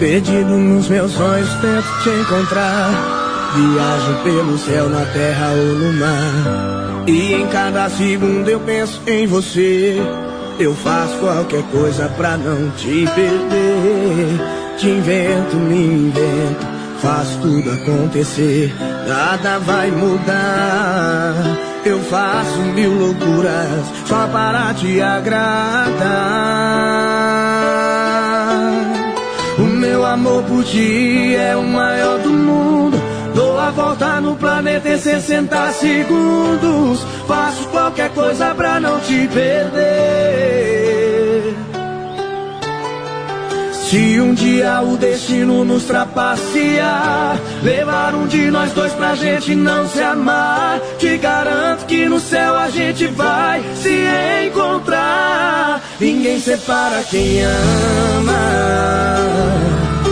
Perdido nos meus sonhos, tento te encontrar. Viajo pelo céu, na terra ou no mar. E em cada segundo eu penso em você. Eu faço qualquer coisa pra não te perder. Te invento, me invento, faço tudo acontecer. Nada vai mudar. Eu faço mil loucuras só para te agradar. O meu amor por ti é o maior do mundo. Dou a volta no planeta em 60 segundos. Faço qualquer coisa pra não te perder. Se um dia o destino nos trapacear, levar um de nós dois pra gente não se amar, te garanto que no céu a gente vai se encontrar. Ninguém separa quem ama.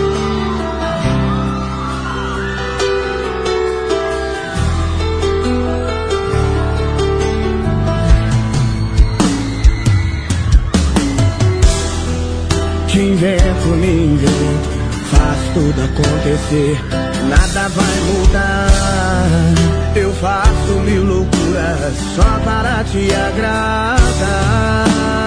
Te invento, me invento, faço tudo acontecer. Nada vai mudar. Eu faço mil loucuras só para te agradar.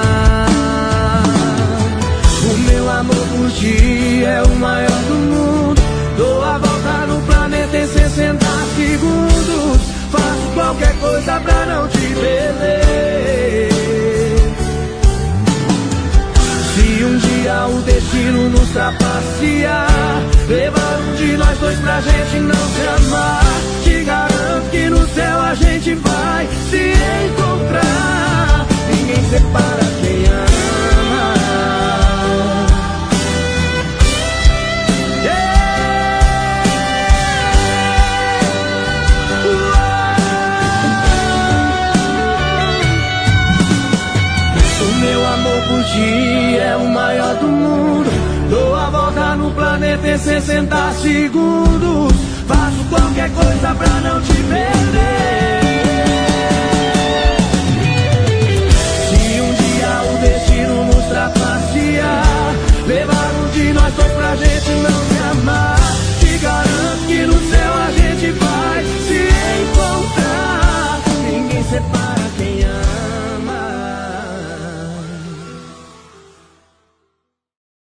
O meu amor por ti é o maior do mundo. Dou a volta no planeta em 60 segundos. Faço qualquer coisa pra não te perder. Se um dia o destino nos trapacear, levar um de nós dois pra gente não se amar, te garanto que no céu a gente vai se encontrar. Ninguém separa quem ama. O meu amor por ti é o maior do mundo. Dou a volta no planeta em 60 segundos. Faço qualquer coisa pra não te perder.